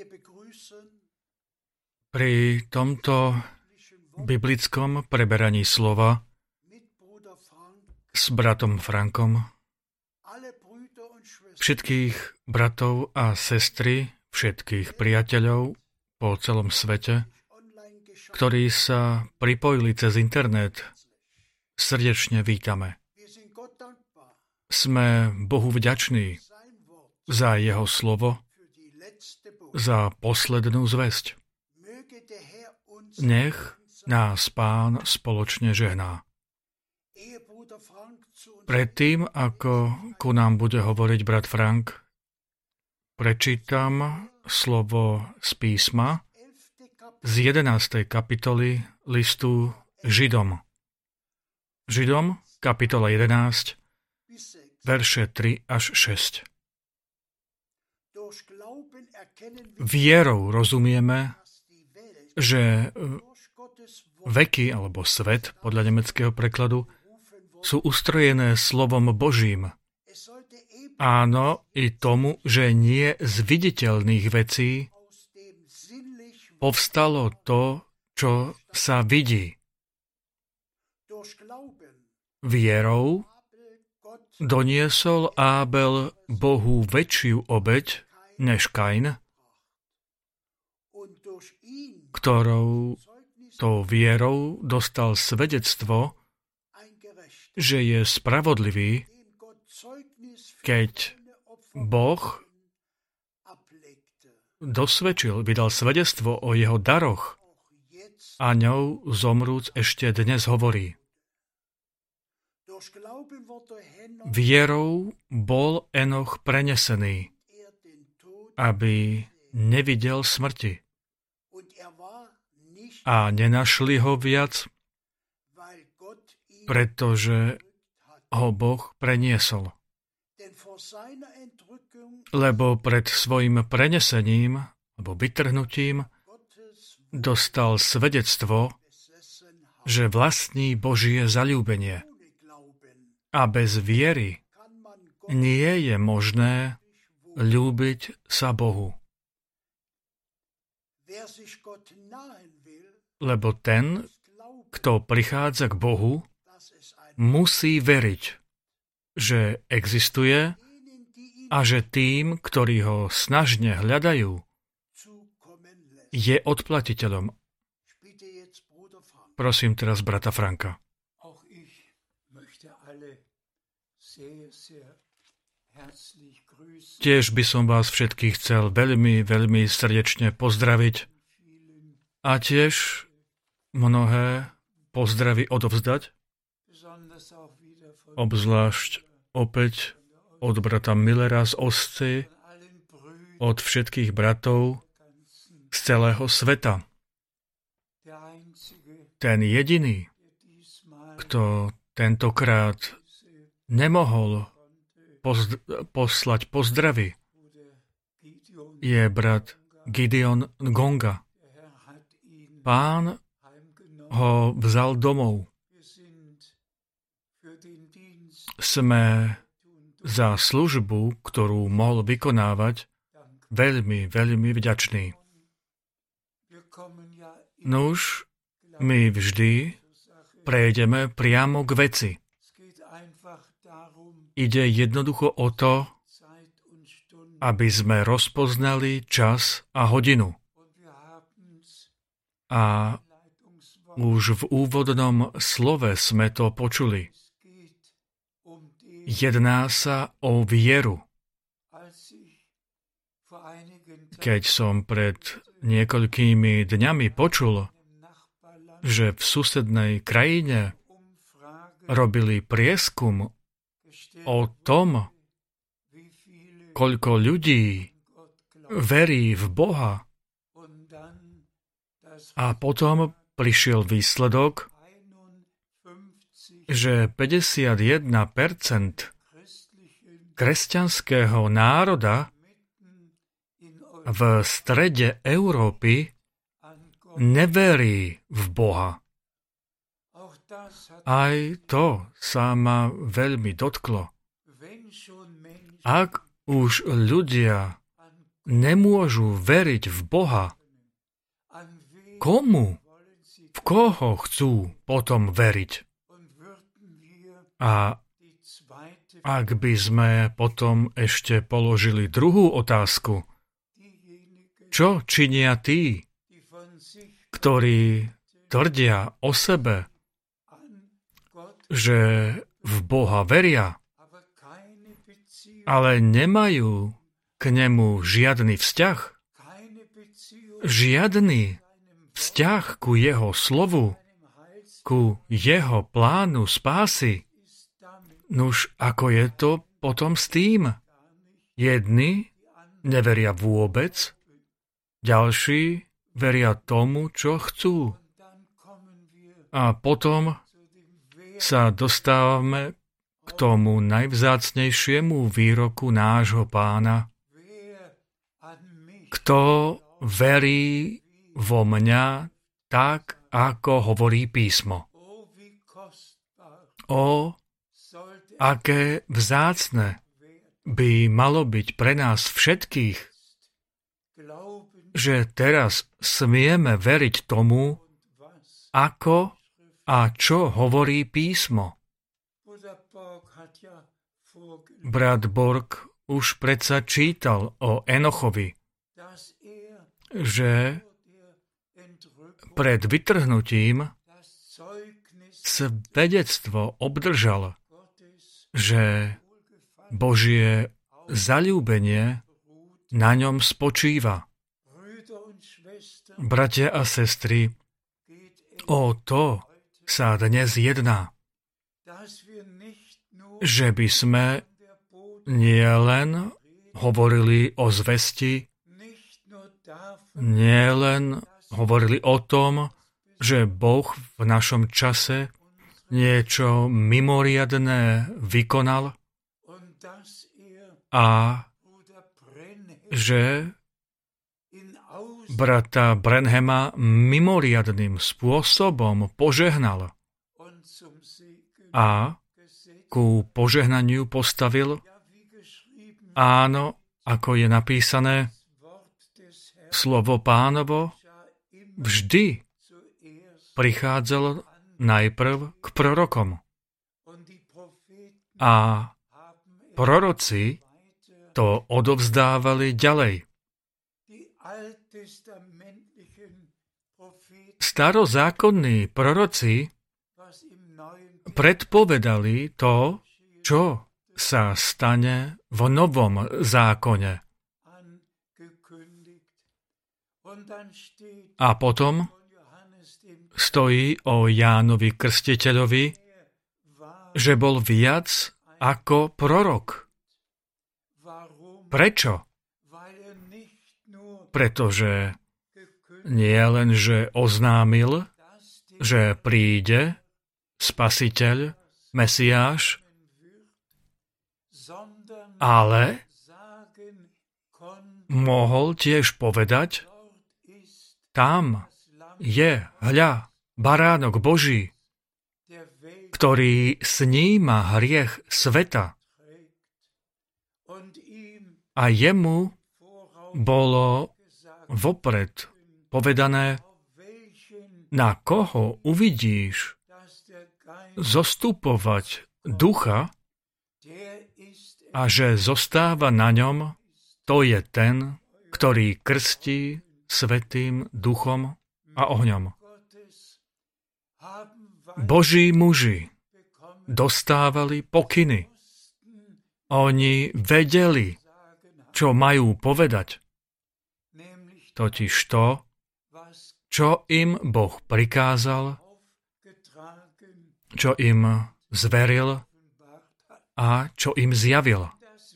Pri tomto biblickom preberaní slova s bratom Frankom všetkých bratov a sestry, všetkých priateľov po celom svete, ktorí sa pripojili cez internet, srdečne vítame. Sme Bohu vďační za jeho slovo, za poslednú zvesť. Nech nás Pán spoločne žehná. Predtým, ako ku nám bude hovoriť brat Frank, prečítam slovo z písma z 11. kapitoly listu Židom. Židom, kapitola 11, verše 3 až 6. Vierou rozumieme, že veky alebo svet, podľa nemeckého prekladu, sú ustrojené slovom Božím. Áno, i tomu, že nie z viditeľných vecí povstalo to, čo sa vidí. Vierou doniesol Ábel Bohu väčšiu obeť než Kain, ktorou tou vierou dostal svedectvo, že je spravodlivý, keď Boh vydal svedectvo o jeho daroch a ňou zomrúc ešte dnes hovorí. Vierou bol Enoch prenesený, aby nevidel smrti. A nenašli ho viac, pretože ho Boh preniesol. Lebo pred svojim prenesením, alebo vytrhnutím, dostal svedectvo, že vlastní Božie zaľúbenie. A bez viery nie je možné ľúbiť sa Bohu. Lebo ten, kto prichádza k Bohu, musí veriť, že existuje a že tým, ktorí ho snažne hľadajú, je odplatiteľom. Prosím teraz brata Franka. Tiež by som vás všetkých chcel veľmi, veľmi srdečne pozdraviť a tiež mnohé pozdravy odovzdať, obzvlášť opäť od brata Millera z Osty, od všetkých bratov z celého sveta. Ten jediný, kto tentokrát nemohol poslať pozdravy, je brat Gideon Ngonga. Pán ho vzal domov. Sme za službu, ktorú mohol vykonávať, veľmi, veľmi vďační. Nuž, my vždy prejdeme priamo k veci. Ide jednoducho o to, aby sme rozpoznali čas a hodinu. A už v úvodnom slove sme to počuli. Jedná sa o vieru. Keď som pred niekoľkými dňami počul, že v susednej krajine robili prieskum o tom, koľko ľudí verí v Boha, a potom prišiel výsledok, že 51% kresťanského národa v strede Európy neverí v Boha. Aj to sa ma veľmi dotklo. Ak už ľudia nemôžu veriť v Boha, komu, v koho chcú potom veriť? A ak by sme potom ešte položili druhú otázku, čo činia tí, ktorí tvrdia o sebe, že v Boha veria, ale nemajú k nemu žiadny vzťah, žiadny vzťah ku jeho slovu, ku jeho plánu spásy. Nuž, ako je to potom s tým? Jedni neveria vôbec, ďalší veria tomu, čo chcú. A potom sa dostávame k tomu najvzácnejšiemu výroku nášho Pána. Kto verí vo mňa tak, ako hovorí písmo. O, aké vzácne by malo byť pre nás všetkých, že teraz smieme veriť tomu, ako a čo hovorí písmo. Brat Borg už predsa čítal o Enochovi, že pred vytrhnutím svedectvo obdržal, že Božie zaľúbenie na ňom spočíva. Bratia a sestry, o to sa dnes jedná, že by sme nielen hovorili o zvesti, nielen hovorili o tom, že Boh v našom čase niečo mimoriadne vykonal a že brata Branhama mimoriadnym spôsobom požehnal a ku požehnaniu postavil. Áno, ako je napísané, slovo Pánovo vždy prichádzalo najprv k prorokom. A proroci to odovzdávali ďalej. Starozákonní proroci predpovedali to, čo sa stane v Novom zákone. A potom stojí o Jánovi Krstiteľovi, že bol viac ako prorok. Prečo? Pretože nie len, že oznámil, že príde Spasiteľ, Mesiáš, ale mohol tiež povedať, tam je, hľa, baránok Boží, ktorý sníma hriech sveta. A jemu bolo vopred povedané, na koho uvidíš zostupovať ducha a že zostáva na ňom, to je ten, ktorý krstí Svätým Duchom a ohňom. Boží muži dostávali pokyny. Oni vedeli, čo majú povedať. Totiž to, čo im Boh prikázal, čo im zveril a čo im zjavil.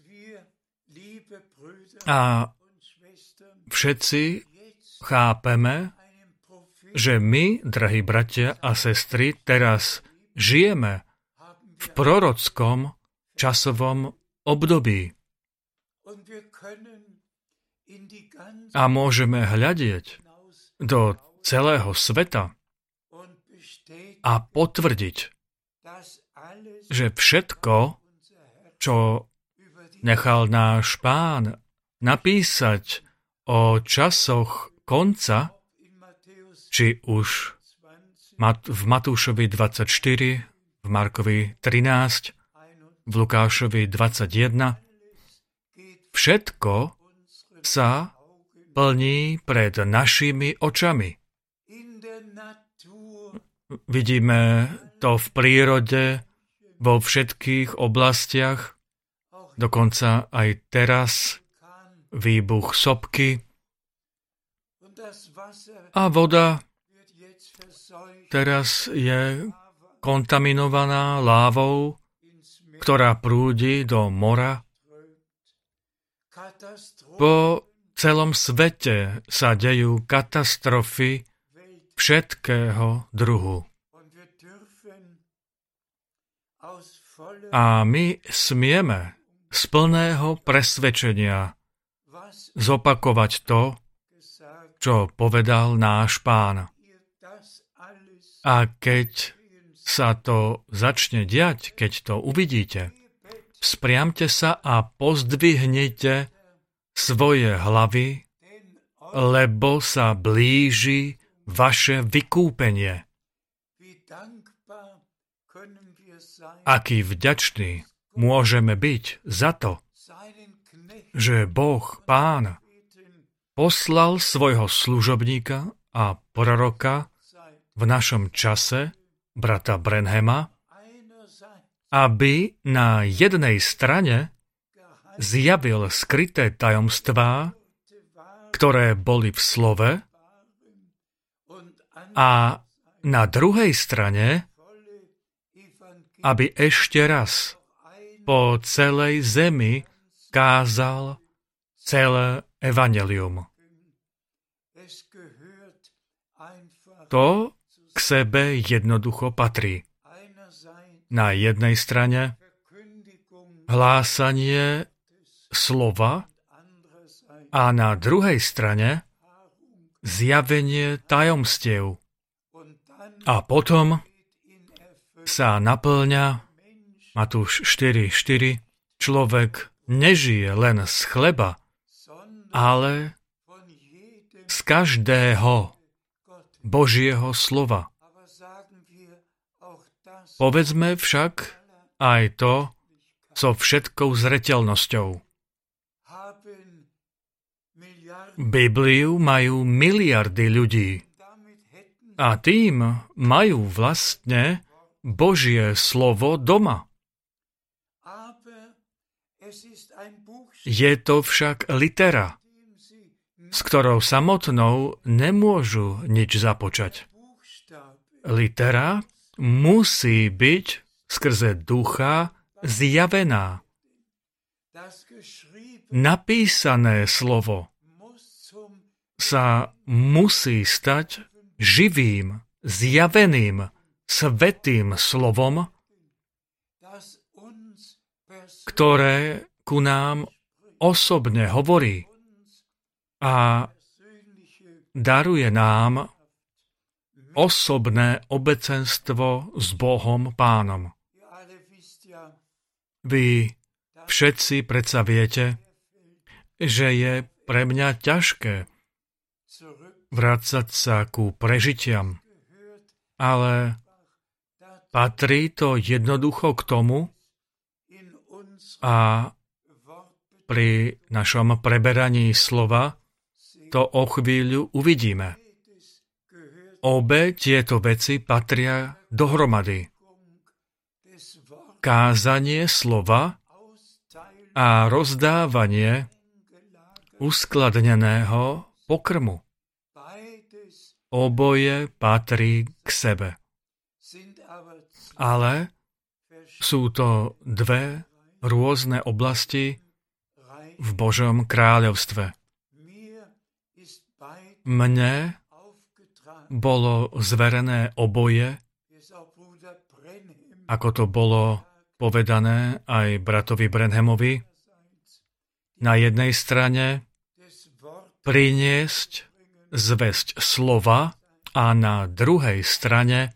A všetci chápeme, že my, drahí bratia a sestry, teraz žijeme v prorockom časovom období. A môžeme hľadieť do celého sveta a potvrdiť, že všetko, čo nechal náš Pán napísať o časoch konca, či už v Matúšovi 24, v Markovi 13, v Lukášovi 21, všetko sa plní pred našimi očami. Vidíme to v prírode, vo všetkých oblastiach, dokonca aj teraz výbuch sopky a voda teraz je kontaminovaná lávou, ktorá prúdi do mora. Po celom svete sa dejú katastrofy všetkého druhu. A my smieme z plného presvedčenia zopakovať to, čo povedal náš Pán. A keď sa to začne diať, keď to uvidíte, spriamte sa a pozdvihnite svoje hlavy, lebo sa blíži vaše vykúpenie. Aký vďační môžeme byť za to, že Boh, Pán, poslal svojho služobníka a proroka v našom čase, brata Branhama, aby na jednej strane zjavil skryté tajomstvá, ktoré boli v slove, a na druhej strane, aby ešte raz po celej zemi kázal celé evanjelium. To k sebe jednoducho patrí. Na jednej strane hlásanie slova a na druhej strane zjavenie tajomstiev. A potom sa naplňa Matúš 4:4. Človek nežije len z chleba, ale z každého Božieho slova. Povedzme však aj to so všetkou zreteľnosťou. Bibliu majú miliardy ľudí a tým majú vlastne Božie slovo doma. Je to však litera, s ktorou samotnou nemôžu nič započať. Litera musí byť skrze ducha zjavená. Napísané slovo sa musí stať živým, zjaveným, svätým slovom, ktoré ku nám osobne hovorí a daruje nám osobné obecenstvo s Bohom Pánom. Vy všetci predsa viete, že je pre mňa ťažké vrácať sa ku prežitiam, ale patrí to jednoducho k tomu a pri našom preberaní slova to o chvíľu uvidíme. Obe tieto veci patria dohromady. Kázanie slova a rozdávanie uskladneného pokrmu. Oboje patrí k sebe. Ale sú to dve rôzne oblasti v Božom kráľovstve. Mne bolo zverené oboje, ako to bolo povedané aj bratovi Branhamovi. Na jednej strane priniesť zvesť slova a na druhej strane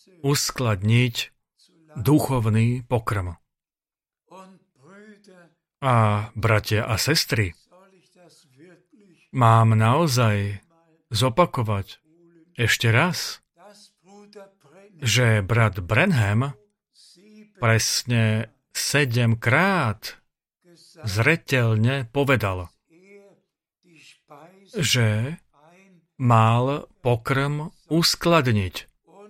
uskladniť duchovný pokrm. A bratia a sestry, mám naozaj zopakovať ešte raz, že brat Branham presne 7-krát zreteľne povedal, že mal pokrm uskladniť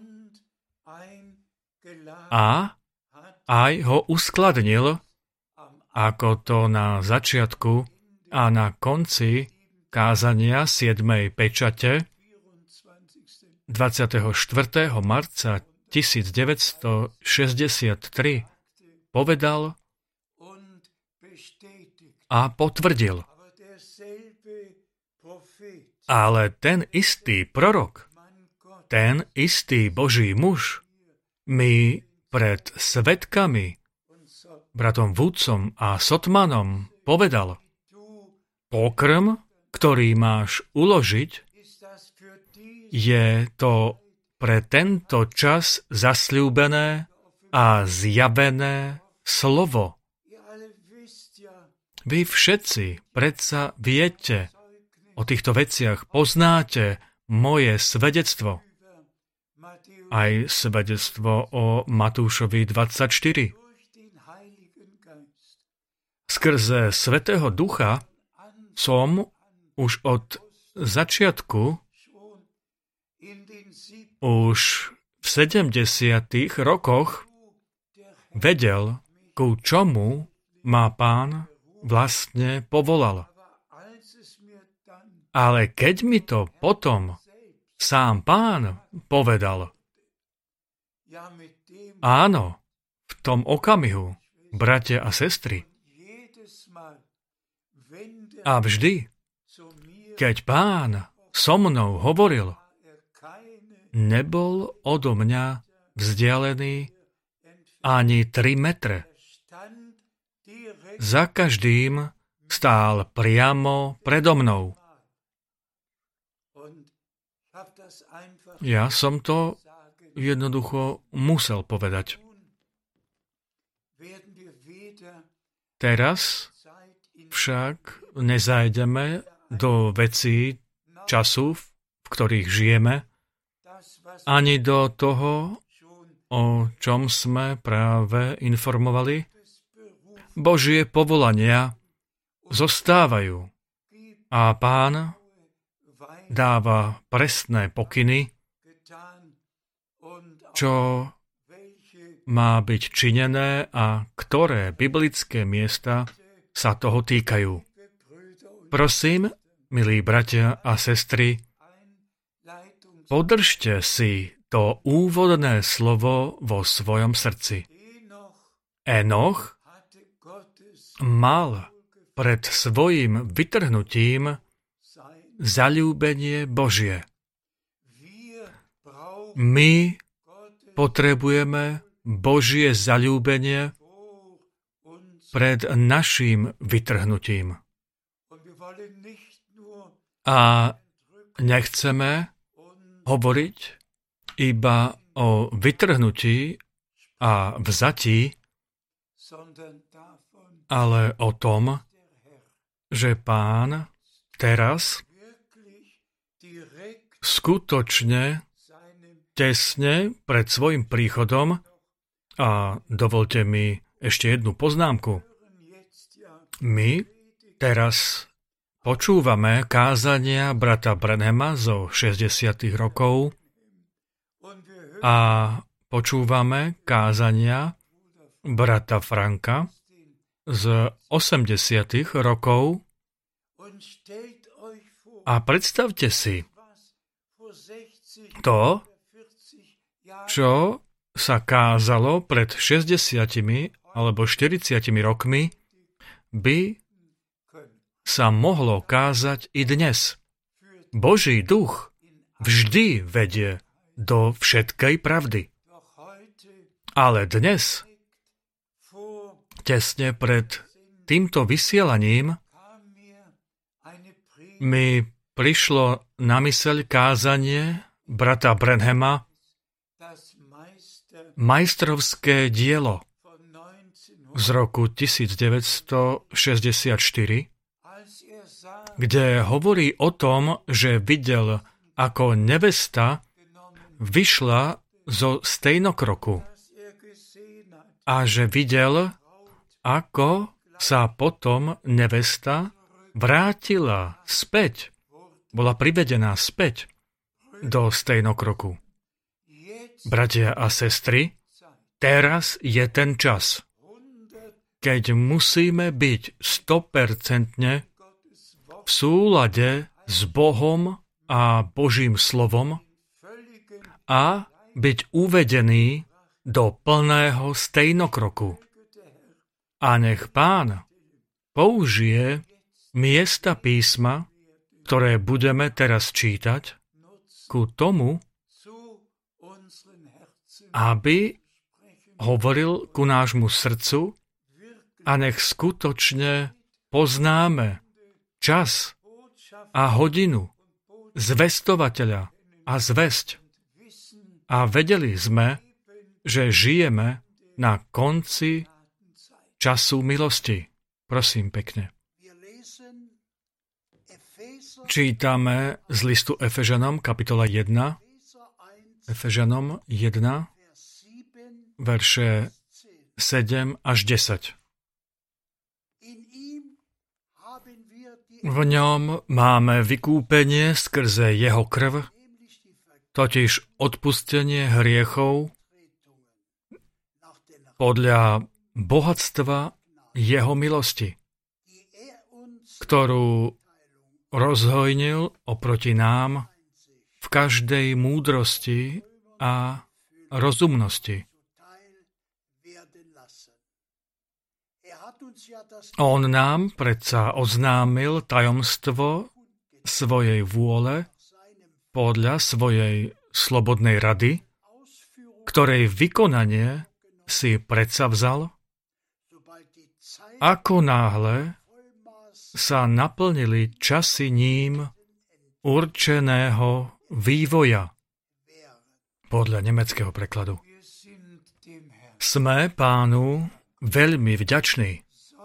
a aj ho uskladnil, ako to na začiatku a na konci kázania 7. pečate 24. marca 1963 povedal a potvrdil. Ale ten istý prorok, ten istý Boží muž mi pred svedkami, bratom Woodsom a Sotmanom povedal, pokrm, ktorý máš uložiť, je to pre tento čas zasľúbené a zjavené slovo. Vy všetci predsa viete o týchto veciach, poznáte moje svedectvo. Aj svedectvo o Matúšovi 24. Skrze Svätého Ducha som už od začiatku, už v 70. rokoch vedel, ku čomu ma Pán vlastne povolal. Ale keď mi to potom sám Pán povedal, áno, v tom okamihu, bratia a sestry, a vždy, keď Pán so mnou hovoril, nebol odo mňa vzdialený ani 3 metre. Za každým stál priamo predo mnou. Ja som to jednoducho musel povedať. Teraz však nezajdeme do vecí času, v ktorých žijeme, ani do toho, o čom sme práve informovali. Božie povolania zostávajú a Pán dáva presné pokyny, čo má byť činené a ktoré biblické miesta sa toho týkajú. Prosím, milí bratia a sestry, podržte si to úvodné slovo vo svojom srdci. Enoch mal pred svojím vytrhnutím zaľúbenie Božie. My potrebujeme Božie zaľúbenie pred naším vytrhnutím. A nechceme hovoriť iba o vytrhnutí a vzatí, ale o tom, že Pán teraz skutočne tesne pred svojim príchodom, a dovolte mi ešte jednu poznámku, my teraz počúvame kázania brata Branhama zo 60. rokov a počúvame kázania brata Franka z 80. rokov a predstavte si to, čo sa kázalo pred 60 alebo 40 rokmi, by sa mohlo kázať i dnes. Boží duch vždy vedie do všetkej pravdy. Ale dnes, tesne pred týmto vysielaním, mi prišlo na myseľ kázanie brata Branhama Majstrovské dielo z roku 1964, kde hovorí o tom, že videl, ako nevesta vyšla zo stejnokroku a že videl, ako sa potom nevesta vrátila späť, bola privedená späť do stejnokroku. Bratia a sestry, teraz je ten čas, keď musíme byť 100% v súlade s Bohom a Božím slovom a byť uvedený do plného stejnokroku. A nech Pán použije miesta písma, ktoré budeme teraz čítať, ku tomu, aby hovoril ku nášmu srdcu a nech skutočne poznáme čas a hodinu zvestovateľa a zvesť. A vedeli sme, že žijeme na konci času milosti. Prosím pekne. Čítame z listu Efežanom, kapitola 1, Efežanom 1, verše 7 až 10. V ňom máme vykúpenie skrze jeho krv, totiž odpustenie hriechov podľa bohatstva jeho milosti, ktorú rozhojnil oproti nám v každej múdrosti a rozumnosti. On nám predsa oznámil tajomstvo svojej vôle podľa svojej slobodnej rady, ktorej vykonanie si predsavzal, ako náhle sa naplnili časy ním určeného vývoja. Podľa nemeckého prekladu. Sme Pánu veľmi vďační.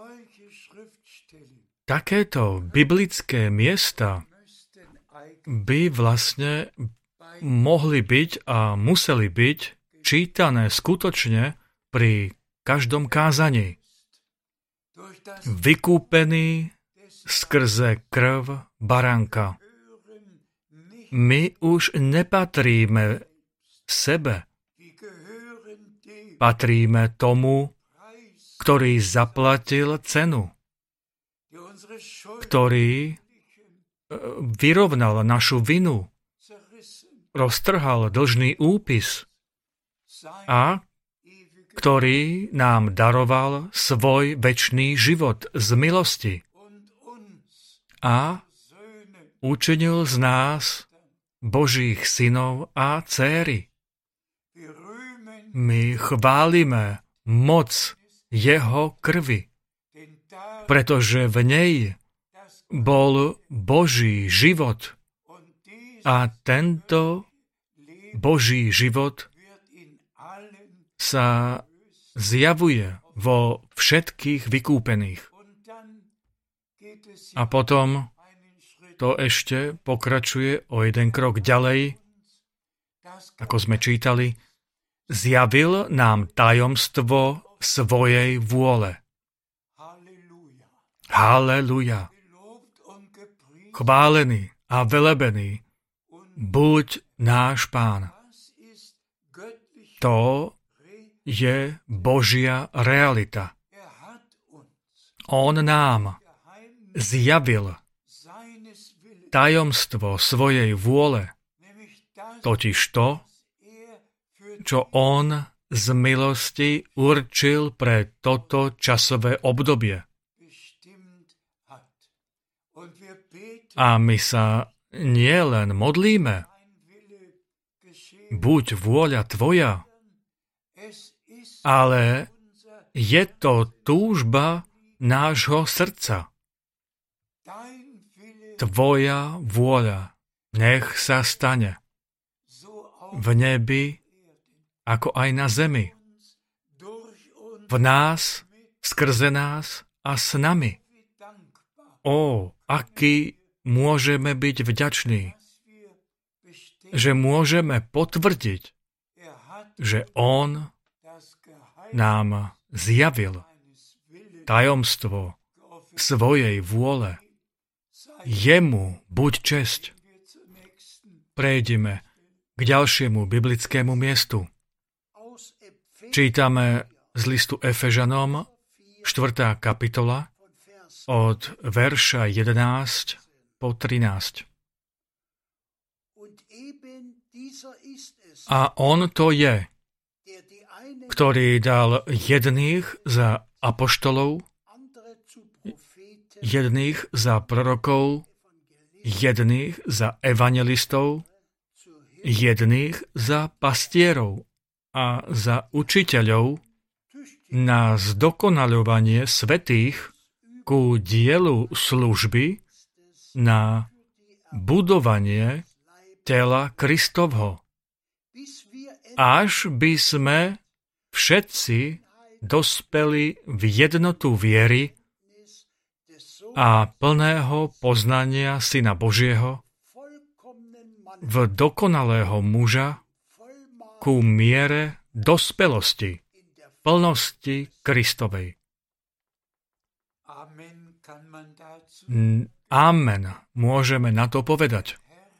Takéto biblické miesta by vlastne mohli byť a museli byť čítané skutočne pri každom kázaní. Vykúpený skrze krv baránka. My už nepatríme sebe. Patríme tomu, ktorý zaplatil cenu, ktorý vyrovnal našu vinu, roztrhal dlžný úpis a ktorý nám daroval svoj večný život z milosti a učinil z nás Božích synov a dcéry. My chválime moc jeho krvi, pretože v nej bol Boží život a tento Boží život sa zjavuje vo všetkých vykúpených. A potom to ešte pokračuje o jeden krok ďalej, ako sme čítali, zjavil nám tajomstvo svojej vôle. Halleluja. Chválený a velebený buď náš Pán. To je Božia realita. On nám zjavil tajomstvo svojej vôle, totiž to, čo on z milosti určil pre toto časové obdobie. A my sa nielen modlíme, buď vôľa tvoja, ale je to túžba nášho srdca. Tvoja vôľa nech sa stane v nebi, ako aj na zemi. V nás, skrze nás a s nami. Aký môžeme byť vďační, že môžeme potvrdiť, že on nám zjavil tajomstvo svojej vôle. Jemu buď česť. Prejdime k ďalšiemu biblickému miestu. Čítame z listu Efežanom, 4. kapitola, od verša 11 po 13. A on to je, ktorý dal jedných za apoštolov, jedných za prorokov, jedných za evanjelistov, jedných za pastierov a za učiteľov na zdokonaľovanie svätých ku dielu služby na budovanie tela Kristovho, až by sme všetci dospeli v jednotu viery a plného poznania Syna Božieho, v dokonalého muža ku miere dospelosti, plnosti Kristovej. Amen. Môžeme na to povedať.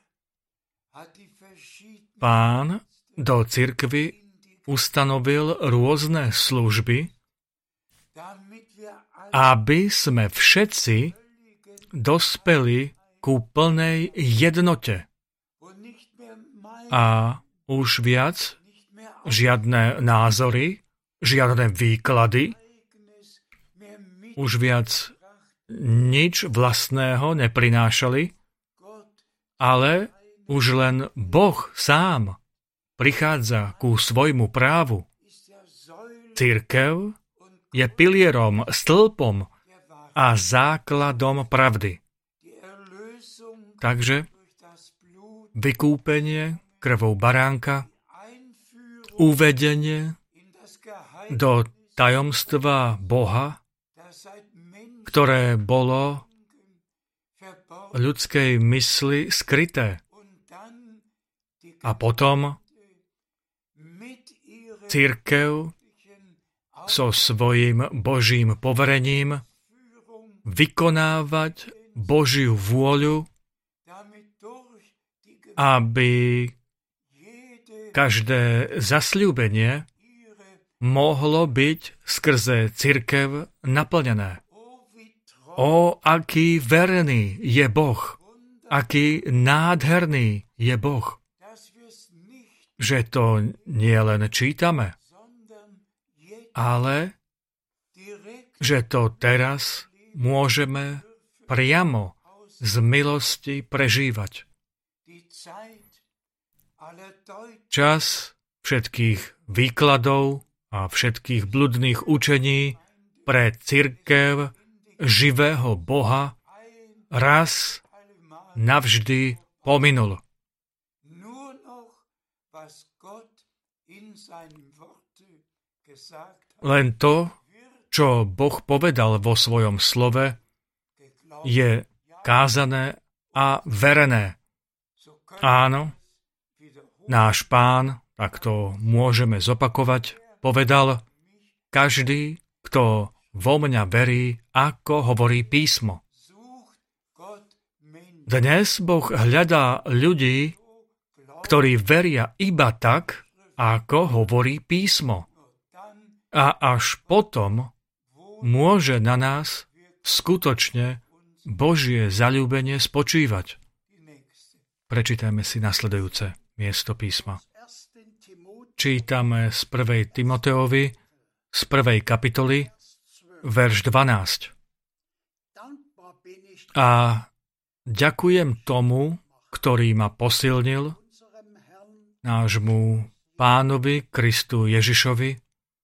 Pán do cirkvi ustanovil rôzne služby, aby sme všetci dospeli ku plnej jednote. A už viac žiadne názory, žiadne výklady, už viac nič vlastného neprinášali, ale už len Boh sám prichádza ku svojmu právu. Cirkev je pilierom, stĺpom a základom pravdy. Takže vykúpenie krvou baránka, uvedenie do tajomstva Boha, ktoré bolo ľudskej mysli skryté. A potom cirkev so svojím Božím poverením vykonávať Božiu vôľu, aby každé zasľúbenie mohlo byť skrze cirkev naplnené. Aký verný je Boh, aký nádherný je Boh, že to nie len čítame, ale že to teraz môžeme priamo z milosti prežívať. Čas všetkých výkladov a všetkých bludných učení pre cirkev živého Boha raz navždy pominul. Len to, čo Boh povedal vo svojom slove, je kázané a verené. Áno, náš Pán, tak to môžeme zopakovať, povedal, každý, kto vo mňa verí, ako hovorí písmo. Dnes Boh hľadá ľudí, ktorí veria iba tak, ako hovorí písmo. A až potom môže na nás skutočne Božie zaľúbenie spočívať. Prečítajme si nasledujúce miesto písma. Čítame z 1. Timoteovi, z 1. kapitoly, verš 12. A ďakujem tomu, ktorý ma posilnil, nášmu Pánovi Kristu Ježišovi,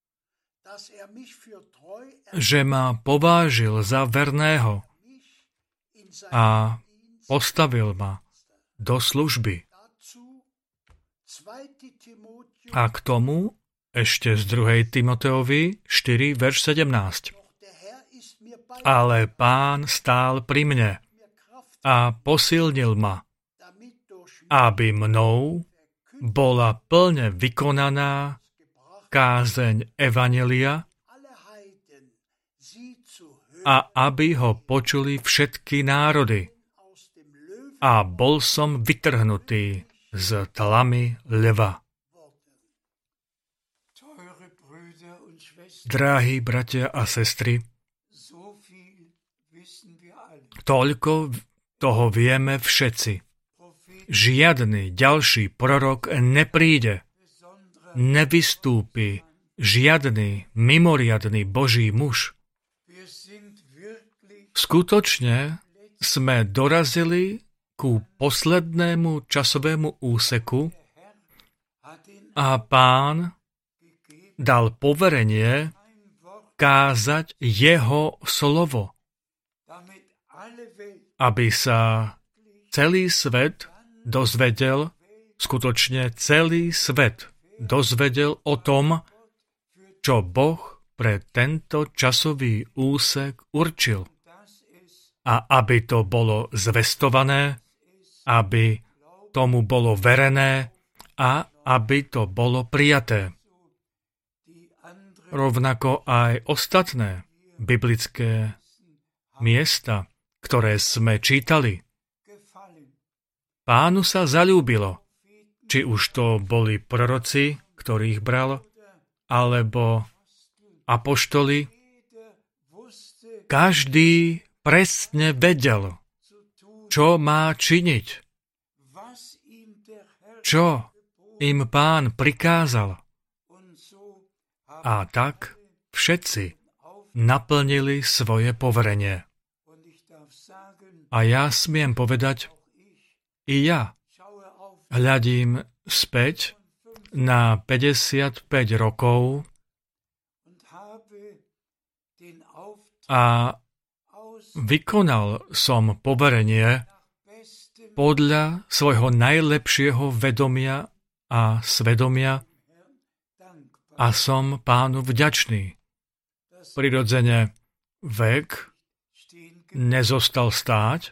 že ma povážil za verného a postavil ma do služby. A k tomu ešte z 2. Timoteovi 4, verš 17. ale Pán stál pri mne a posilnil ma, aby mnou bola plne vykonaná kázeň evanjelia a aby ho počuli všetky národy. A bol som vytrhnutý z tlamy leva. Drahí bratia a sestry, toľko toho vieme všetci. Žiadny ďalší prorok nepríde, nevystúpi žiadny mimoriadny Boží muž. Skutočne sme dorazili ku poslednému časovému úseku a Pán dal poverenie kázať jeho slovo, aby sa celý svet dozvedel, skutočne celý svet dozvedel o tom, čo Boh pre tento časový úsek určil. A aby to bolo zvestované, aby tomu bolo verené a aby to bolo prijaté. Rovnako aj ostatné biblické miesta, ktoré sme čítali. Pánu sa zaľúbilo, či už to boli proroci, ktorých bral, alebo apoštoli. Každý presne vedel, čo má činiť, čo im Pán prikázal. A tak všetci naplnili svoje poverenie. A ja smiem povedať, i ja hľadím späť na 55 rokov a vykonal som poverenie podľa svojho najlepšieho vedomia a svedomia a som Pánu vďačný. Prirodzene vek nezostal stáť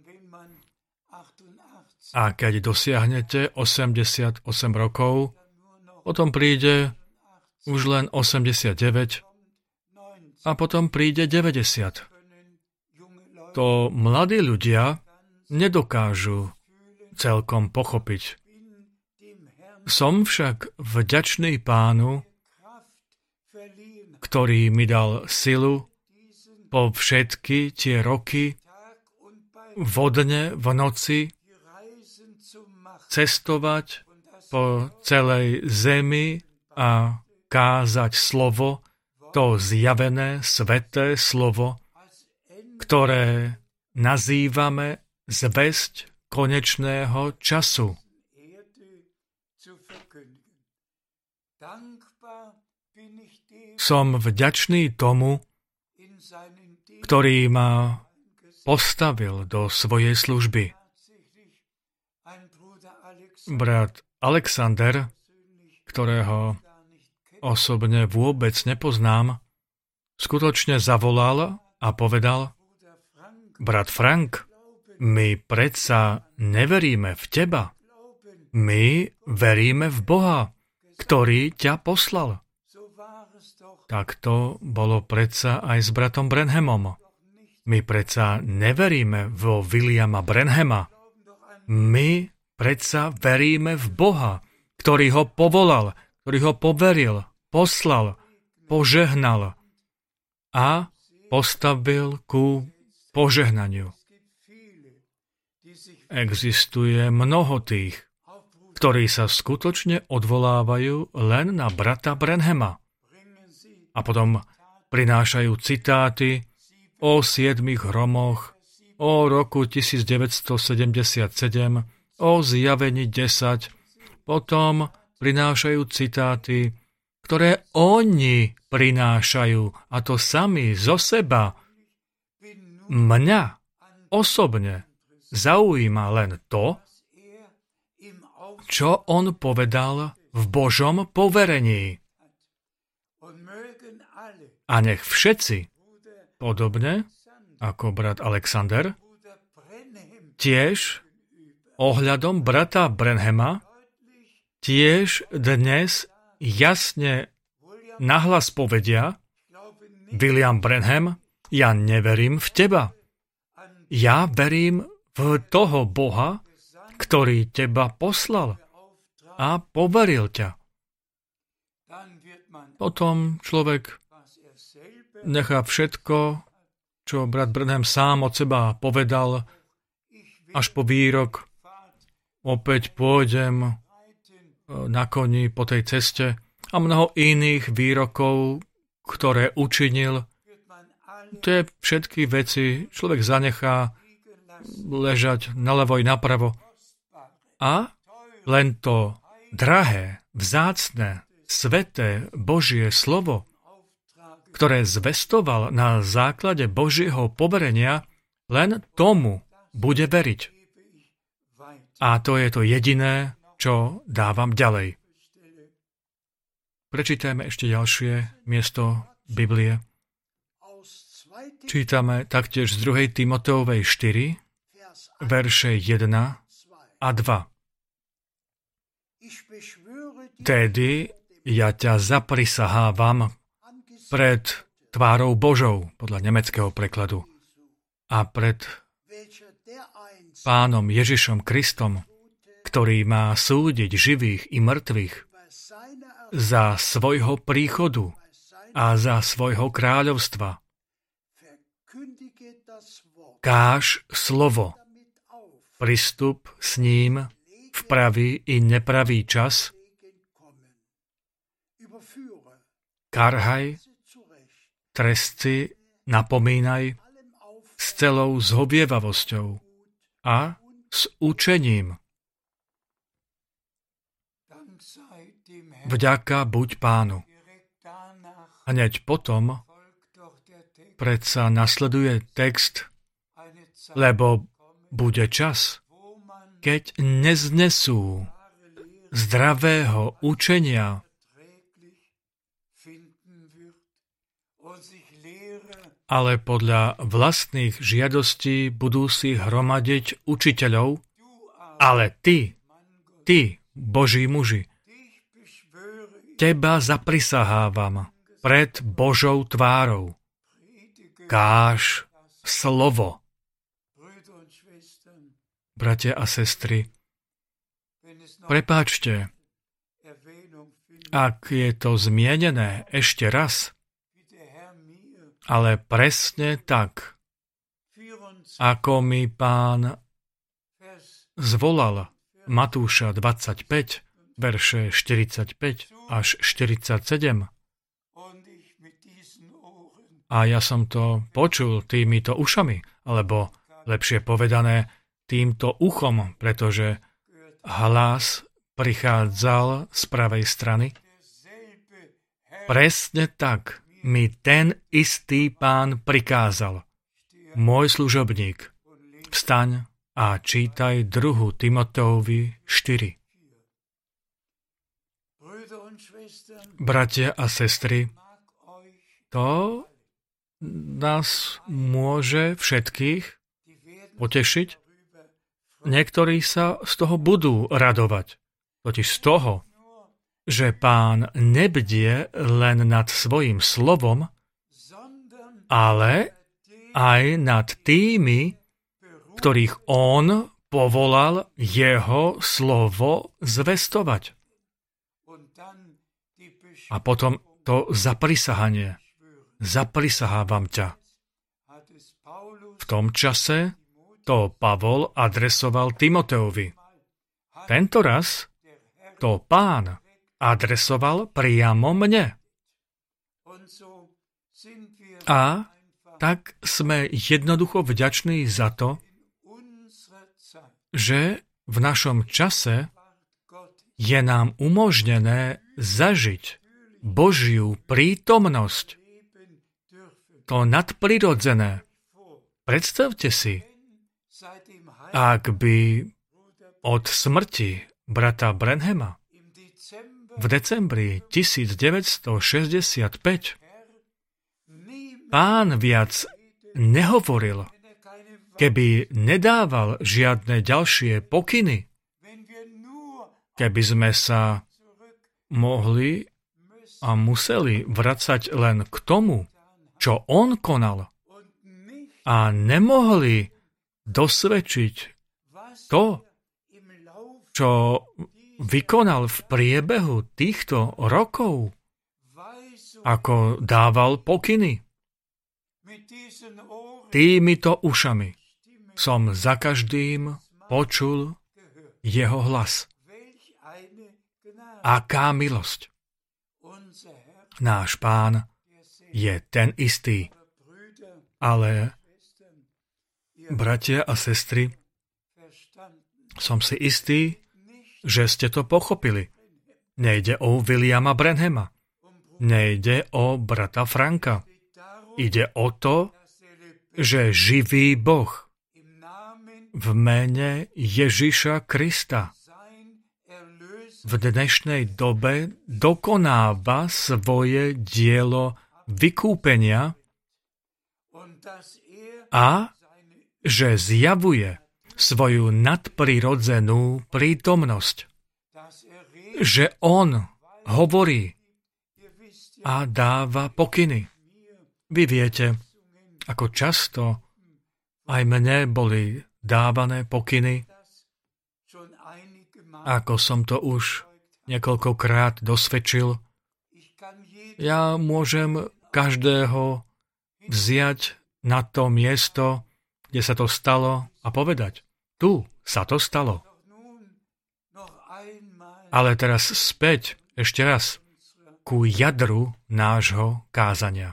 a keď dosiahnete 88 rokov, potom príde už len 89 a potom príde 90. To mladí ľudia nedokážu celkom pochopiť. Som však vďačný Pánu, ktorý mi dal silu po všetky tie roky vodne v noci cestovať po celej zemi a kázať slovo, to zjavené, sveté slovo, ktoré nazývame zvesť konečného času. Som vďačný tomu, ktorý ma postavil do svojej služby. Brat Alexander, ktorého osobne vôbec nepoznám, skutočne zavolal a povedal: Brat Frank, my predsa neveríme v teba. My veríme v Boha, ktorý ťa poslal. Tak to bolo predsa aj s bratom Branhamom. My predsa neveríme vo Williama Branhama. My predsa veríme v Boha, ktorý ho povolal, ktorý ho poveril, poslal, požehnal a postavil ku požehnaniu. Existuje mnoho tých, ktorí sa skutočne odvolávajú len na brata Branhama. A potom prinášajú citáty o 7 hromoch, o roku 1977, o zjavení 10. Potom prinášajú citáty, ktoré oni prinášajú, a to sami zo seba. Mňa osobne zaujíma len to, čo on povedal v Božom poverení. A nech všetci, podobne ako brat Alexander, tiež ohľadom brata Branhama, tiež dnes jasne nahlas povedia: William Branham, ja neverím v teba. Ja verím v toho Boha, ktorý teba poslal a poveril ťa. Potom človek nechá všetko, čo brat Branham sám od seba povedal, až po výrok: opäť pôjdem na koni po tej ceste, a mnoho iných výrokov, ktoré učinil. Tie všetky veci človek zanechá ležať naľavo i napravo. A len to drahé, vzácne, sveté Božie slovo, ktoré zvestoval na základe Božieho poverenia, len tomu bude veriť. A to je to jediné, čo dávam ďalej. Prečítajme ešte ďalšie miesto Biblie. Čítame taktiež z 2. Timoteovej 4, verše 1 a 2. Tedy ja ťa zaprisahávam pred tvárou Božou, podľa nemeckého prekladu, a pred Pánom Ježišom Kristom, ktorý má súdiť živých i mŕtvych, za svojho príchodu a za svojho kráľovstva. Káž slovo, pristup s ním v pravý i nepravý čas, karhaj, trestci, napomínaj s celou zhovievavosťou a s učením. Vďaka buď Pánu. Hneď potom predsa nasleduje text, lebo bude čas, keď neznesú zdravého učenia, ale podľa vlastných žiadostí budú si hromadiť učiteľov, ale ty, Boží muži, teba zaprisahávam pred Božou tvárou. Káž slovo. Bratia a sestry, prepáčte, ak je to zmienené ešte raz, ale presne tak, ako mi Pán zvolal Matúša 25, verše 45 až 47. A ja som to počul týmito ušami, alebo lepšie povedané, týmto uchom, pretože hlas prichádzal z pravej strany. Presne tak mi ten istý Pán prikázal. Môj služobník, vstaň a čítaj 2. Timoteovi 4. Bratia a sestry, to nás môže všetkých potešiť. Niektorí sa z toho budú radovať. Totiž z toho, že Pán nebdie len nad svojím slovom, ale aj nad tými, ktorých on povolal jeho slovo zvestovať. A potom to zaprisahanie. Zaprisahávam ťa. V tom čase to Pavol adresoval Timoteovi. Tento raz to Pán adresoval priamo mne. A tak sme jednoducho vďační za to, že v našom čase je nám umožnené zažiť Božiu prítomnosť. To nadprirodzené. Predstavte si, ak by od smrti brata Branhama v decembri 1965 Pán viac nehovoril, keby nedával žiadne ďalšie pokyny, keby sme sa mohli a museli vracať len k tomu, čo on konal, a nemohli dosvedčiť to, čo vykonal v priebehu týchto rokov, ako dával pokyny. Týmito ušami som za každým počul jeho hlas. Aká milosť! Náš Pán je ten istý. Ale, bratia a sestry, som si istý, že ste to pochopili. Nejde o Williama Branhama. Nejde o brata Franka. Ide o to, že živý Boh v mene Ježiša Krista v dnešnej dobe dokonáva svoje dielo vykúpenia a že zjavuje svoju nadprirodzenú prítomnosť. Že on hovorí a dáva pokyny. Vy viete, ako často aj mne boli dávané pokyny, ako som to už niekoľkokrát dosvedčil. Ja môžem každého vziať na to miesto, kde sa to stalo, a povedať, tu sa to stalo. Ale teraz späť, ešte raz, ku jadru nášho kázania.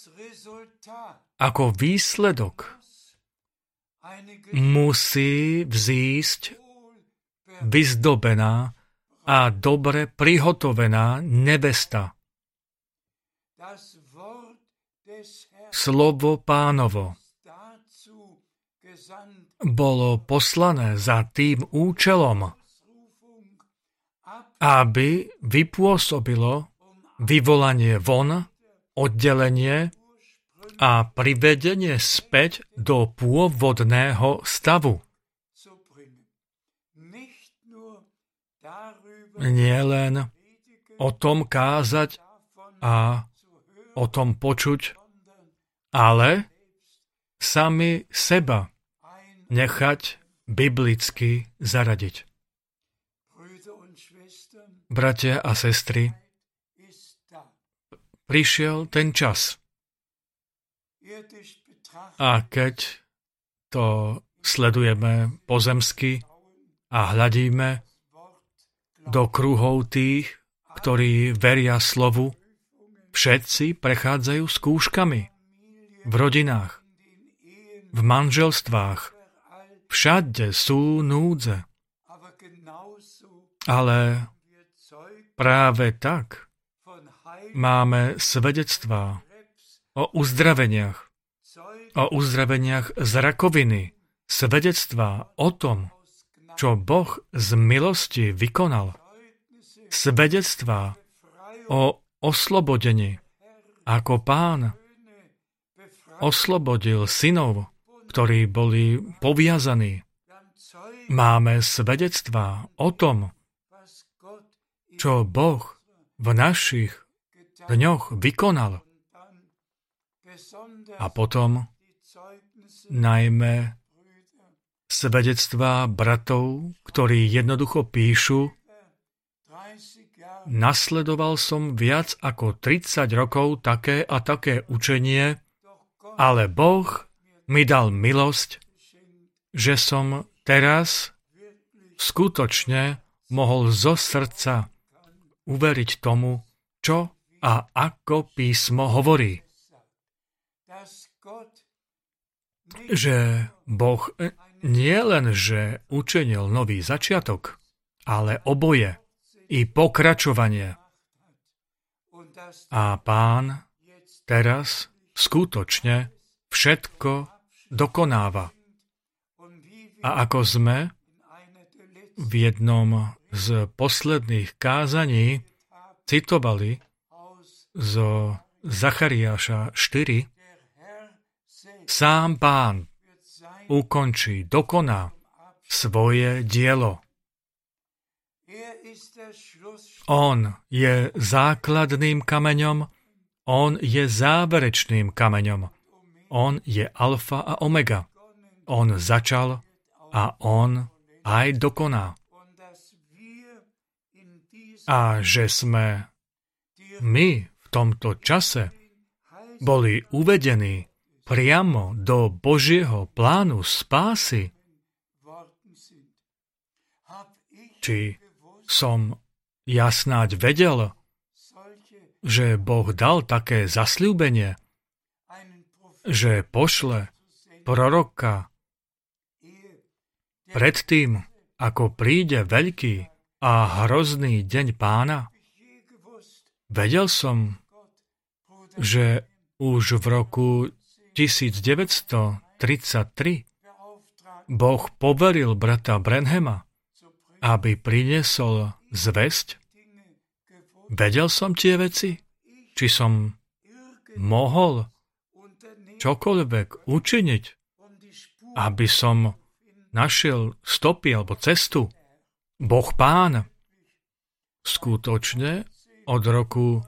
Ako výsledok musí vzísť vyzdobená a dobre prihotovená nevesta. Slovo Pánovo bolo poslané za tým účelom, aby vypôsobilo vyvolanie von, oddelenie a privedenie späť do pôvodného stavu. Nie len o tom kázať a o tom počuť, ale sami seba nechať biblicky zaradiť. Bratia a sestry, prišiel ten čas. A keď to sledujeme pozemsky a hľadíme do kruhov tých, ktorí veria slovu, všetci prechádzajú skúškami v rodinách, v manželstvách, všade sú núdze. Ale práve tak máme svedectvá o uzdraveniach z rakoviny, svedectvá o tom, čo Boh z milosti vykonal, svedectvá o oslobodení, ako Pán oslobodil synov, ktorí boli poviazaní. Máme svedectvá o tom, čo Boh v našich dňoch vykonal. A potom najmä svedectvá bratov, ktorí jednoducho píšu: nasledoval som viac ako 30 rokov také a také učenie, ale Boh mi dal milosť, že som teraz skutočne mohol zo srdca uveriť tomu, čo a ako písmo hovorí. Že Boh nie len, že učinil nový začiatok, ale oboje i pokračovanie. A Pán teraz skutočne všetko dokonáva. A ako sme v jednom z posledných kázaní citovali zo Zachariáša 4, Sám Pán ukončí, dokoná svoje dielo. On je základným kameňom, on je záverečným kameňom. On je alfa a omega. On začal a on aj dokoná. A že sme my v tomto čase boli uvedení priamo do Božieho plánu spásy. Či som ja snáď vedel, že Boh dal také zasľúbenie, že pošle proroka predtým, ako príde veľký a hrozný deň Pána? Vedel som, že už v roku 1933 Boh poveril brata Branhama, aby priniesol zvesť. Vedel som tie veci? Či som mohol čokoľvek učiniť, aby som našiel stopy alebo cestu? Boh Pán skutočne od roku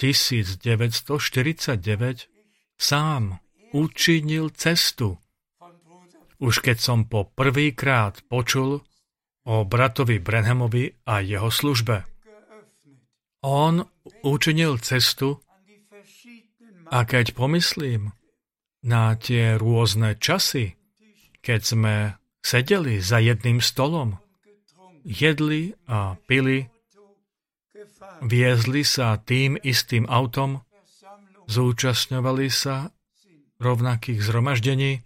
1949 sám učinil cestu. Už keď som po prvýkrát počul o bratovi Branhamovi a jeho službe. On učinil cestu a keď pomyslím na tie rôzne časy, keď sme sedeli za jedným stolom, jedli a pili, viezli sa tým istým autom, zúčastňovali sa rovnakých zhromaždení.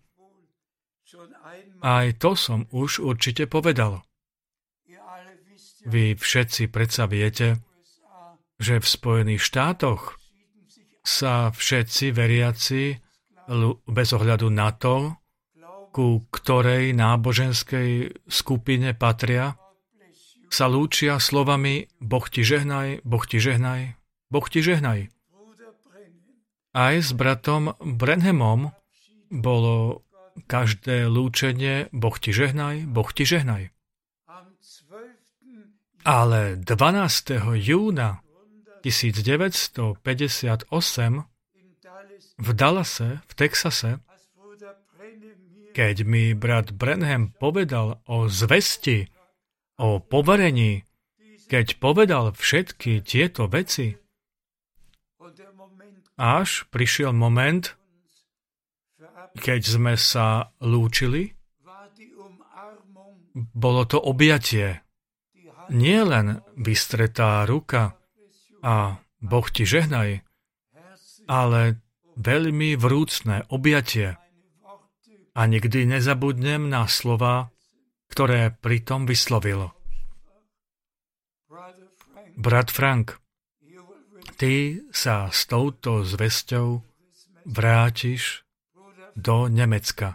Aj to som už určite povedal. Vy všetci predsa viete, že v Spojených štátoch sa všetci veriaci bez ohľadu na to, ku ktorej náboženskej skupine patria, sa lúčia slovami Boh ti žehnaj, Boh ti žehnaj, Boh ti žehnaj. Aj s bratom Branhamom bolo každé lúčenie Boh ti žehnaj, Boh ti žehnaj. Ale 12. júna 1958 v Dallase, v Texase, keď mi brat Branham povedal o zvesti, o poverení, keď povedal všetky tieto veci, až prišiel moment, keď sme sa lúčili, bolo to objatie. Nie len vystretá ruka a Boh ti žehnaj, ale veľmi vrúcne objatie. A nikdy nezabudnem na slova, ktoré pritom vyslovil. Brat Frank, ty sa s touto zvesťou vrátiš do Nemecka.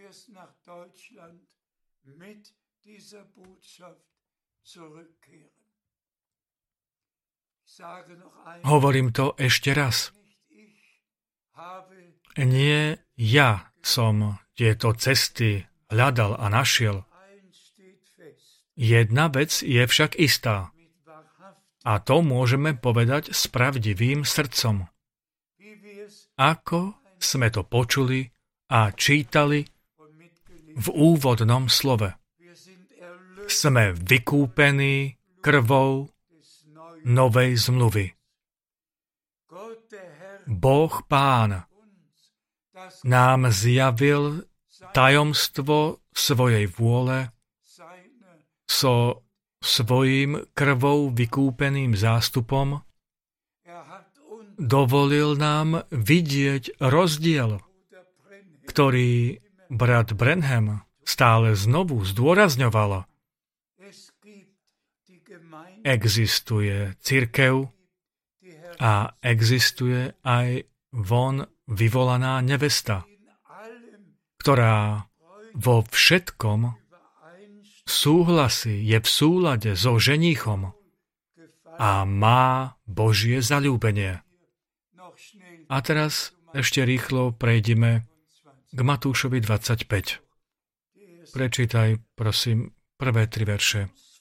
Hovorím to ešte raz. Nie ja som tieto cesty hľadal a našiel. Jedna vec je však istá. A to môžeme povedať s pravdivým srdcom. Ako sme to počuli a čítali v úvodnom slove. Sme vykúpení krvou novej zmluvy. Boh Pán nám zjavil tajomstvo svojej vôle so svojím krvou vykúpeným zástupom. Dovolil nám vidieť rozdiel, ktorý brat Branham stále znovu zdôrazňoval. Existuje cirkev a existuje aj von vyvolaná nevesta, ktorá vo všetkom súhlasí, je v súlade so ženíchom a má Božie zaľúbenie. A teraz ešte rýchlo prejdime k Matúšovi 25. Prečítaj, prosím, prvé 3 verše.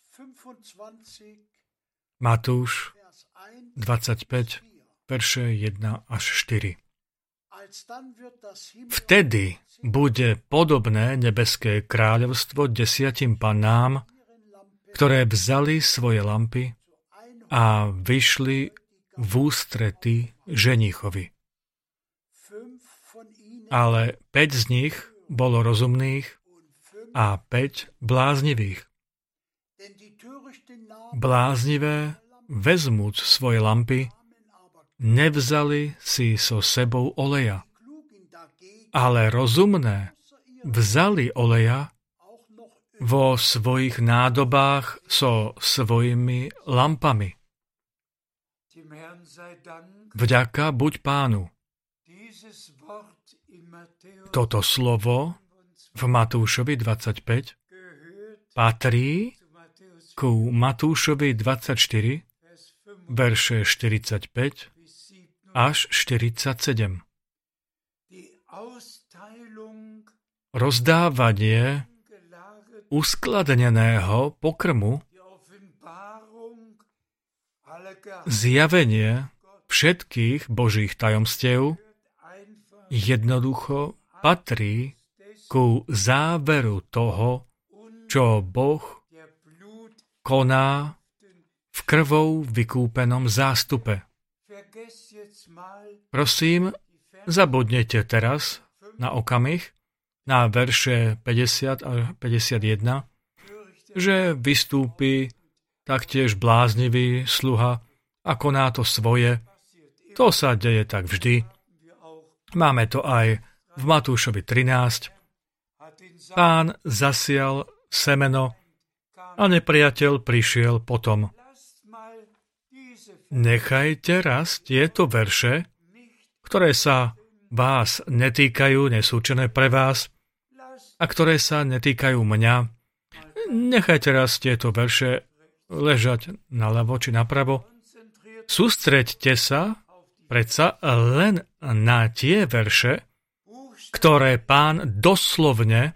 Matúš 25, verše 1 až 4. Vtedy bude podobné nebeské kráľovstvo 10 pannám, ktoré vzali svoje lampy a vyšli v ústrety ženichovi. Ale 5 z nich bolo rozumných a 5 bláznivých. Bláznivé, vezmúc svoje lampy, nevzali si so sebou oleja, ale rozumné vzali oleja vo svojich nádobách so svojimi lampami. Vďaka buď Pánu. Toto slovo v Matúšovi 25 patrí ku Matúšovi 24, verše 45 až 47. Rozdávanie uskladneného pokrmu, zjavenie všetkých Božích tajomstiev jednoducho patrí ku záveru toho, čo Boh koná v krvou vykúpenom zástupe. Prosím, zabudnite teraz na okamih, na verše 50 a 51, že vystúpi taktiež bláznivý sluha a koná to svoje. To sa deje tak vždy. Máme to aj v Matúšovi 13. Pán zasial semeno a nepriateľ prišiel potom. Nechajte raz tieto verše, ktoré sa vás netýkajú, nesúčené pre vás a ktoré sa netýkajú mňa. Nechajte raz tieto verše ležať naľavo či napravo. Sústreďte sa predsa len na tie verše, ktoré Pán doslovne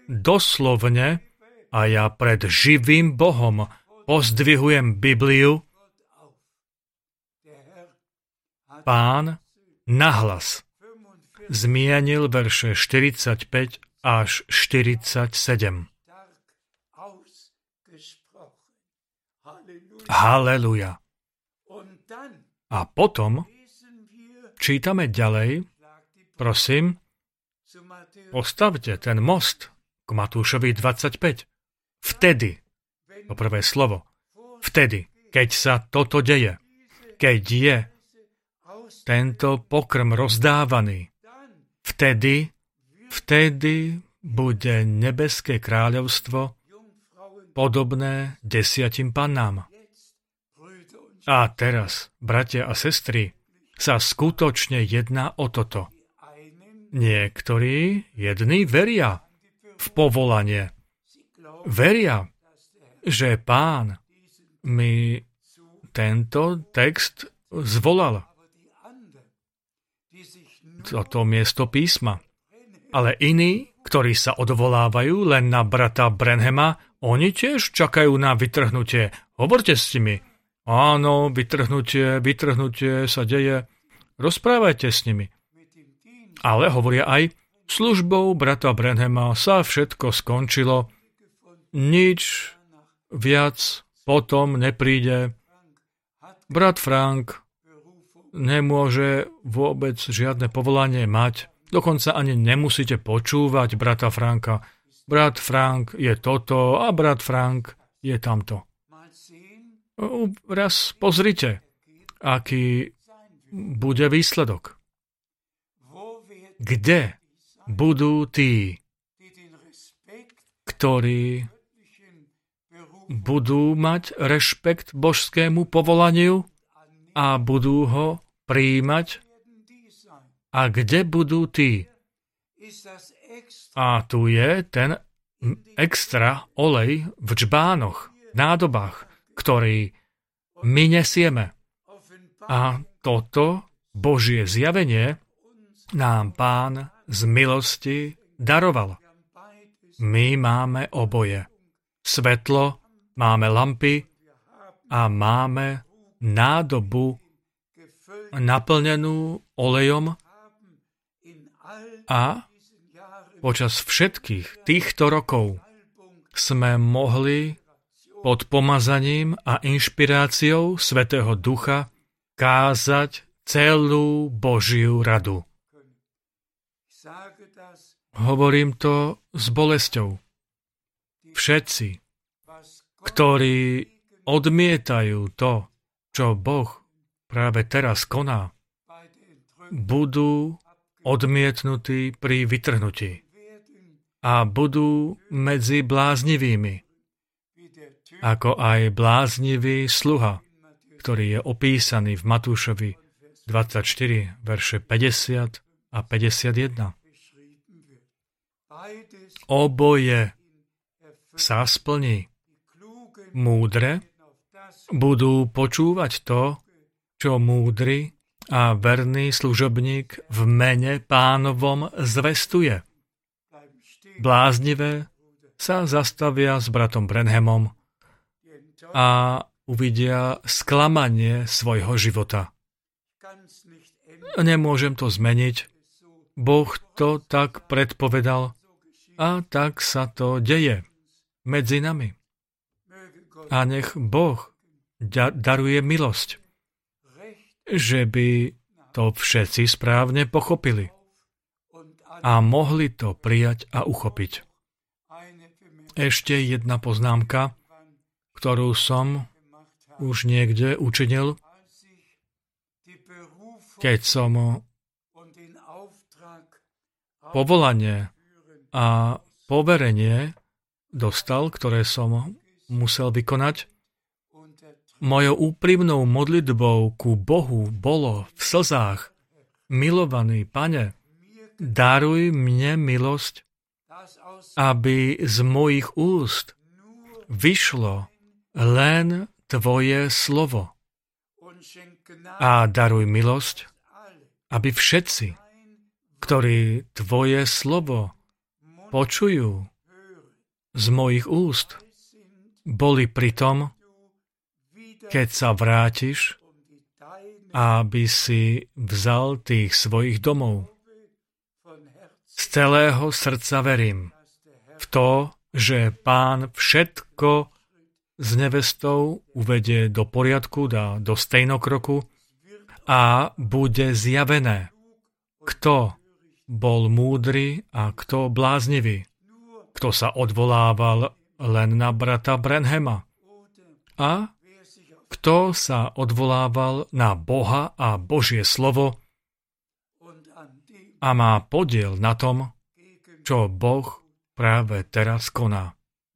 a ja pred živým Bohom pozdvihujem Bibliu, Pán nahlas zmienil verše 45 až 47. Haleluja. A potom čítame ďalej, prosím, postavte ten most k Matúšovi 25. Vtedy, to prvé slovo, vtedy, keď sa toto deje, keď je tento pokrm rozdávaný, vtedy bude nebeské kráľovstvo podobné 10 pannám. A teraz, bratia a sestry, sa skutočne jedná o toto. Niektorí jedni veria v povolanie. Veria, že Pán mi tento text zvolal. Toto miesto písma. Ale iní, ktorí sa odvolávajú len na brata Branhama, oni tiež čakajú na vytrhnutie. Hovorte s nimi. Áno, vytrhnutie sa deje. Rozprávajte s nimi. Ale hovoria aj, službou brata Branhama sa všetko skončilo. Nič viac potom nepríde. Brat Frank nemôže vôbec žiadne povolanie mať. Dokonca ani nemusíte počúvať brata Franka. Brat Frank je toto a brat Frank je tamto. Raz pozrite, aký bude výsledok. Kde budú tí, ktorí budú mať rešpekt božskému povolaniu a budú ho prijímať? A kde budú tí? A tu je ten extra olej v džbánoch, nádobách, ktorý my nesieme. A toto Božie zjavenie nám Pán z milosti daroval. My máme oboje. Svetlo, máme lampy a máme nádobu naplnenú olejom a počas všetkých týchto rokov sme mohli pod pomazaním a inšpiráciou Svätého Ducha kázať celú Božiu radu. Hovorím to s bolesťou. Všetci, ktorí odmietajú to, čo Boh práve teraz koná, budú odmietnutí pri vytrhnutí a budú medzi bláznivými, ako aj bláznivý sluha, ktorý je opísaný v Matúšovi 24, verše 50 a 51. Oboje sa splní. Múdre budú počúvať to, čo múdry a verný služobník v mene Pánovom zvestuje. Bláznivé sa zastavia s bratom Branhamom a uvidia sklamanie svojho života. Nemôžem to zmeniť. Boh to tak predpovedal a tak sa to deje medzi nami. A nech Boh daruje milosť, že by to všetci správne pochopili a mohli to prijať a uchopiť. Ešte jedna poznámka, ktorú som už niekde učinil, keď som povolanie a poverenie dostal, ktoré som musel vykonať. Mojou úprimnou modlitbou ku Bohu bolo v slzách: Milovaný Pane, daruj mne milosť, aby z mojich úst vyšlo len Tvoje slovo. A daruj milosť, aby všetci, ktorí Tvoje slovo počujú z mojich úst, boli pri tom, keď sa vrátiš, aby si vzal tých svojich domov. Z celého srdca verím v to, že Pán všetko s nevestou uvedie do poriadku, dá do stejnokroku a bude zjavené, kto bol múdry a kto bláznivý, kto sa odvolával len na brata Branhama a kto sa odvolával na Boha a Božie slovo a má podiel na tom, čo Boh práve teraz koná.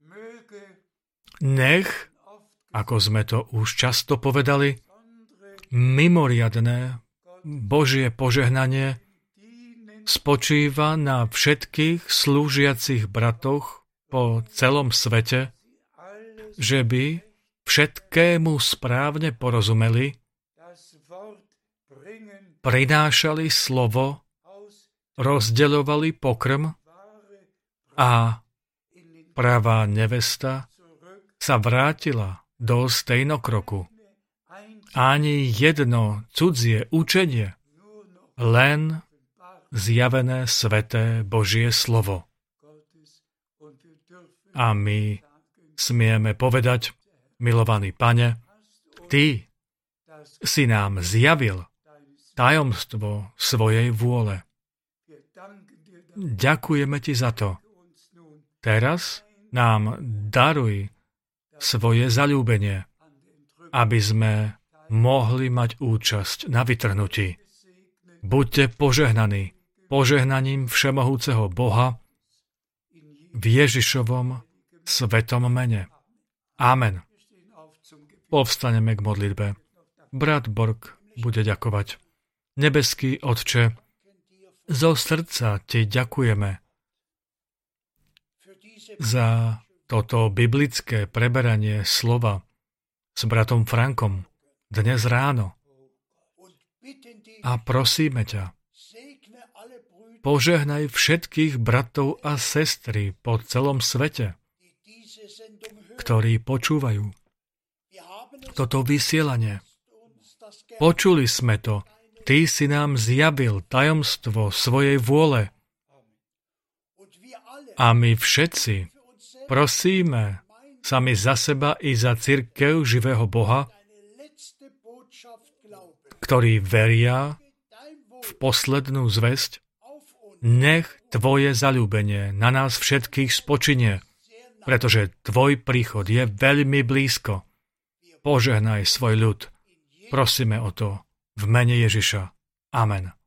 Nech, ako sme to už často povedali, mimoriadne Božie požehnanie spočíva na všetkých slúžiacich bratoch po celom svete, že by všetkému správne porozumeli, prinášali slovo, rozdeľovali pokrm a pravá nevesta sa vrátila do stejnokroku. Ani jedno cudzie učenie, len zjavené sväté Božie slovo. A my smieme povedať: Milovaný Pane, Ty si nám zjavil tajomstvo svojej vôle. Ďakujeme Ti za to. Teraz nám daruj svoje zaľúbenie, aby sme mohli mať účasť na vytrhnutí. Buďte požehnaní požehnaním všemohúceho Boha v Ježišovom svetom mene. Amen. Povstaneme k modlitbe. Brat Borg bude ďakovať. Nebeský Otče, zo srdca Ti ďakujeme za toto biblické preberanie slova s bratom Frankom dnes ráno. A prosíme ťa, požehnaj všetkých bratov a sestry po celom svete, ktorí počúvajú toto vysielanie. Počuli sme to. Ty si nám zjavil tajomstvo svojej vôle. A my všetci prosíme sami za seba i za cirkev živého Boha, ktorí veria v poslednú zvesť, nech tvoje zaľúbenie na nás všetkých spočinie, pretože tvoj príchod je veľmi blízko. Požehnaj svoj ľud. Prosíme o to v mene Ježiša. Amen.